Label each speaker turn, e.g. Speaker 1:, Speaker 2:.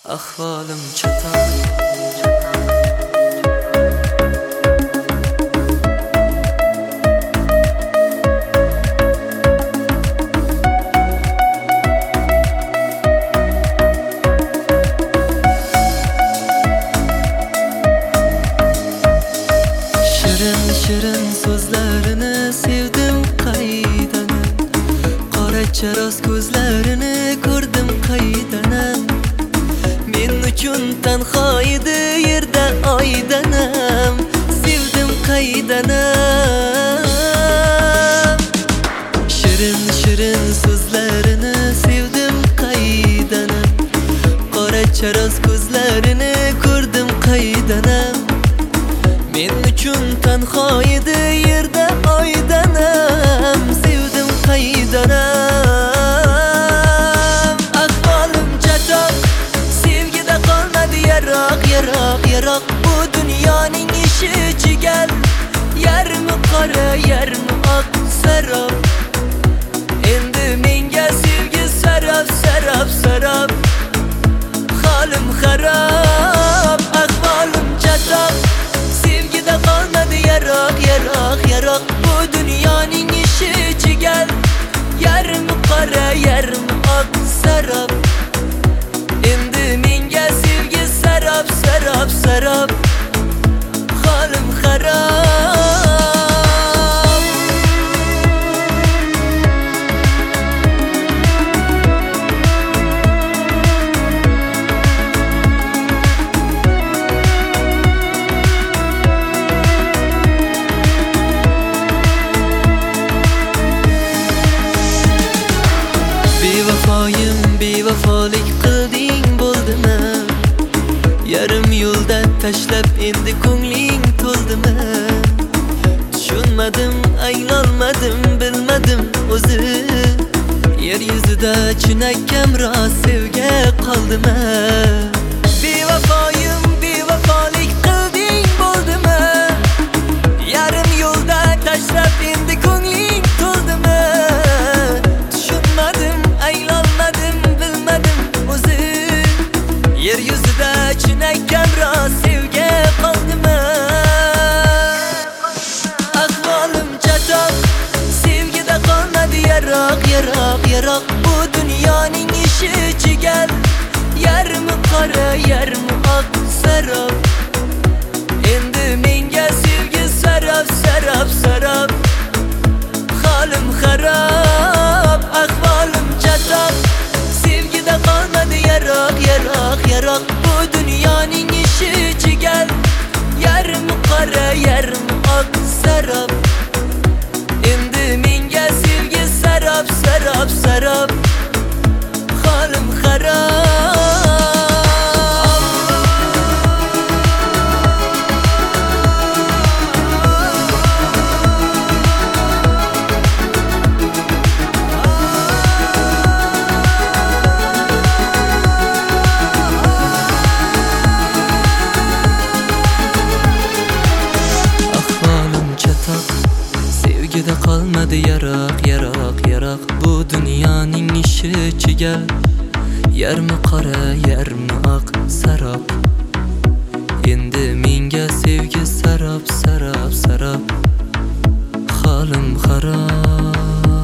Speaker 1: Ahvolim chatoq. Shirin so'zlarini sevdim qaydanan, qora charos ko'zlarini ko'rdim qaydanan. Men uchun tanho edi yerda oydanam, sevdim qaydanam. Shirin so'zlarini sevdim qaydanan, qora charos ko'zlarini ko'rdim qaydanam. Men uchun tanho edi yerda oydanam, sevdim qaydanam. Ahvolim chatoq, sevgida qolmadi yaroq. Bu dunyoning ishi chigal, yarmi qora yarmi oq sarob. Endi menga sevgi sarob. Holim xarob, ahvolim chatoq, sevgida qolmadi yaroq. Bu dunyoning ishi chigal, yarmi qora yarmi oq sarob. Endi menga sevgi sarob. Holim xarob. Bevafoyim, bevafolik qilding bo'ldimi? Yarim yo'lda tashlab endi ko'ngling to'ldimi? Tushunmadim, anglolmadim, bilmadim o'zi. Yer yuzida chinakam rost sevgi qoldimi? Bevafoyim, bevafolik qilding bo'ldimi? Yarim yo'lda tashlab endi ko'ngling to'ldimi? Yer yuzida chinakam rost sevgi qoldimi? Ahvolim chatoq, sevgida qolmadi yaroq. Bu dunyoning ishi chigal, yarmi qora yarmi oq sarob. Endi menga sevgi sarob. Holim xarob, ahvolim chatoq, sevgida qolmadi yaroq. Bu dunyoning ishi chigal, yarmi qora yarmi oq sarob. Endi menga sevgi sarob. Holim xarob. Sevgida qolmadi yaroq. Bu dunyoning ishi chigal, yarmi qora yarmi oq sarob. Endi menga sevgi sarob. Holim xarob.